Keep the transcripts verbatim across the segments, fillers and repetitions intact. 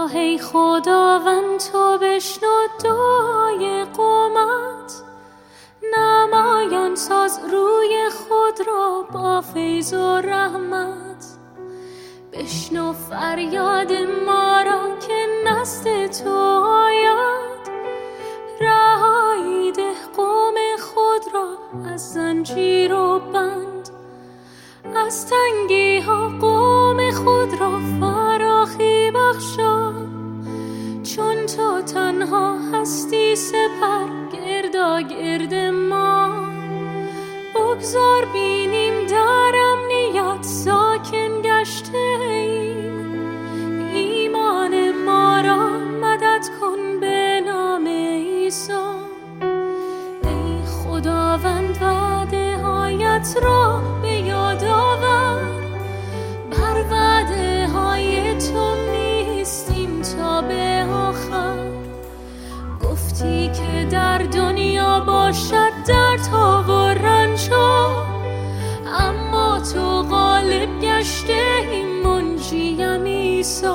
آه ای خداوند تو بشنو دعای قومت، نمایان ساز روی خود را با فیض و رحمت. بشنو فریاد ما را که نزد تو آید، رهایی ده قوم خود را از زنجیر و بند. از تنگی ها قوم خود را فراخی بخشا، چون تو تنها هستی سپر گردا گرد ما. بگذار بینیم در امنیت ساکن گشته ایم، ایمان ما را مدد کن به نام عیسی. ای خداوند وعده هایت را به یاد آور، بر وعده های تو میستیم تا به آخر. گفتی که در دنیا باشد دردها و رنجها، اما تو غالب گشته ای منجیم عیسی.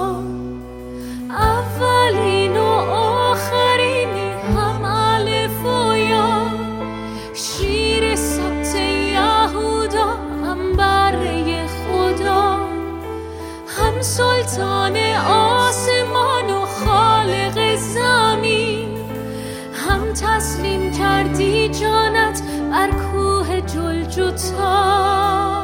اولین و آخرینی هم الف و یا، شیر سبت یهودا هم بره خدا، هم سلطان آسمان و خالق زمین. هم تسلیم کردی جانت بر کوه جلجتا.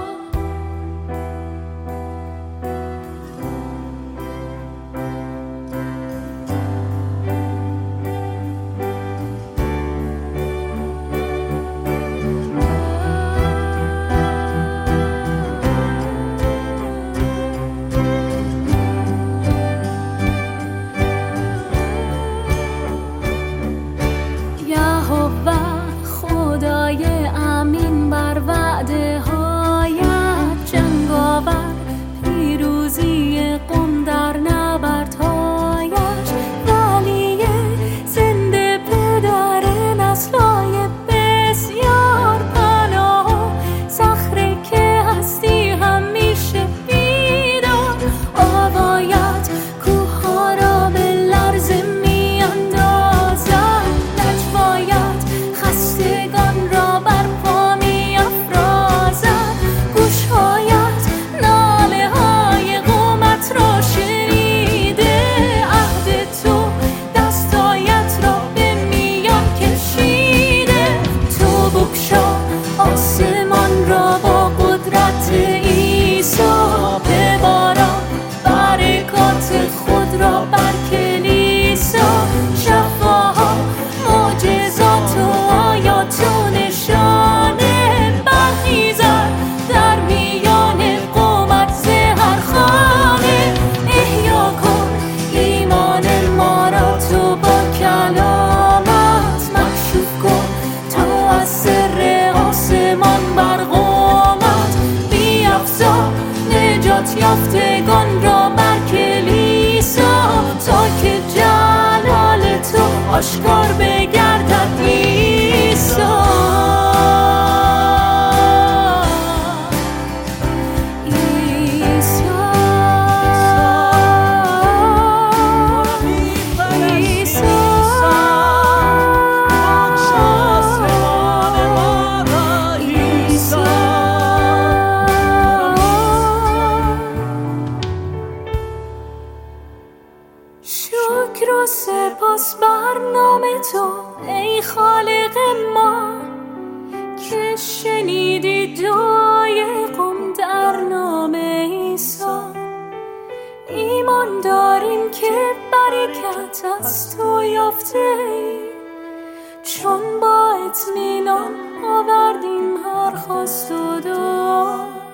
خدای امین بر وعده هایت، جنگاور پیروزی قوم در نبردهایش. ولی زنده پدر نسل‌های بسیار پناه، صخره که هستی همیشه بیدار. آوایت کوه‌ها را به لرزه می‌اندازد، نجوایت خستگان را بر پا می‌افرازد. گوش‌هایت ناله‌های قومت را شنیده، عهد تو دستایت را به میان کشیده. تو بگشا آسمان را با قدرت عیسی، بباران برکات خود را بر کلیسا. شفاها معجزات و آیات و نشانه برخیزد در میان قومت ز هر خانه. احیا کن ایمان ما را تو با کلامت، مکشوف کن تو از سر آسمان بر قومت. بیفزا نجات یافتگان را بر کلیسا، تا که جلال تو آشکار بگردد عیسی. شکر و سپاس بر نام تو ای خالق ما، که شنیدی دعای قوم در نام عیسی. ایمان داریم که برکت از تو یافته ای، چون با اطمینان آوردیم هر خواست و دعا.